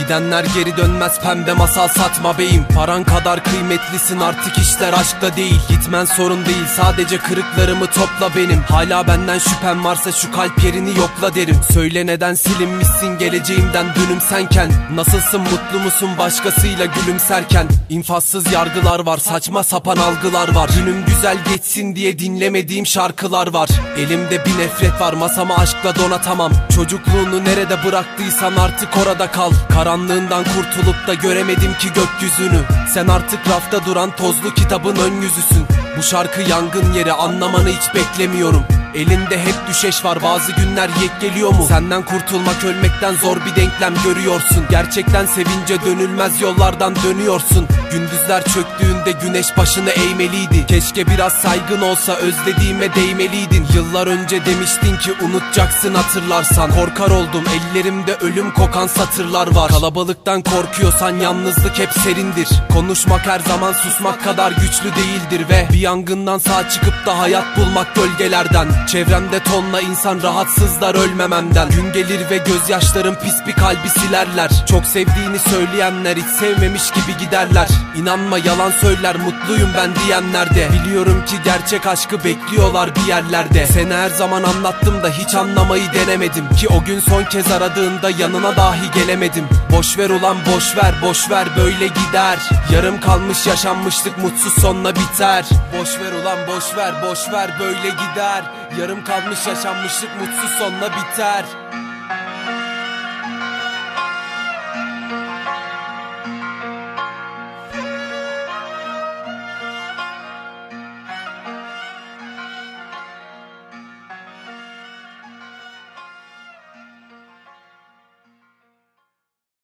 Gidenler geri dönmez, pembe masal satma beyim. Paran kadar kıymetlisin, artık işler aşkta değil. Gitmen sorun değil, sadece kırıklarımı topla benim. Hala benden şüphen varsa şu kalp yerini yokla derim. Söyle neden silinmişsin geleceğimden dünüm senken? Nasılsın, mutlu musun başkasıyla gülümserken? İnfazsız yargılar var, saçma sapan algılar var. Günüm güzel geçsin diye dinlemediğim şarkılar var. Elimde bir nefret var, masamı aşkla donatamam. Çocukluğunu nerede bıraktıysan artık orada kal. Karanlığından kurtulup da göremedim ki gökyüzünü. Sen artık rafta duran tozlu kitabın ön yüzüsün. Bu şarkı yangın yeri, anlamanı hiç beklemiyorum. Elinde hep düşeş var, bazı günler yek geliyor mu? Senden kurtulmak ölmekten zor bir denklem görüyorsun. Gerçekten sevince dönülmez yollardan dönüyorsun. Gündüzler çöktüğünde güneş başını eğmeliydi. Keşke biraz saygın olsa, özlediğime değmeliydin. Yıllar önce demiştin ki unutacaksın hatırlarsan. Korkar oldum, ellerimde ölüm kokan satırlar var. Kalabalıktan korkuyorsan yalnızlık hep serindir. Konuşmak her zaman susmak kadar güçlü değildir. Ve bir yangından sağ çıkıp da hayat bulmak gölgelerden. Çevremde tonla insan, rahatsızlar ölmememden. Gün gelir ve gözyaşlarım pis bir kalbi silerler. Çok sevdiğini söyleyenler hiç sevmemiş gibi giderler. İnanma yalan söyler, mutluyum ben diyenler de. Biliyorum ki gerçek aşkı bekliyorlar bir yerlerde. Seni her zaman anlattım da hiç anlamayı denemedim. Ki o gün son kez aradığında yanına dahi gelemedim. Boşver ulan boşver, boşver böyle gider. Yarım kalmış yaşanmışlık mutsuz sonla biter. Boşver ulan boşver, boşver böyle gider. Yarım kalmış yaşanmışlık mutsuz sonla biter.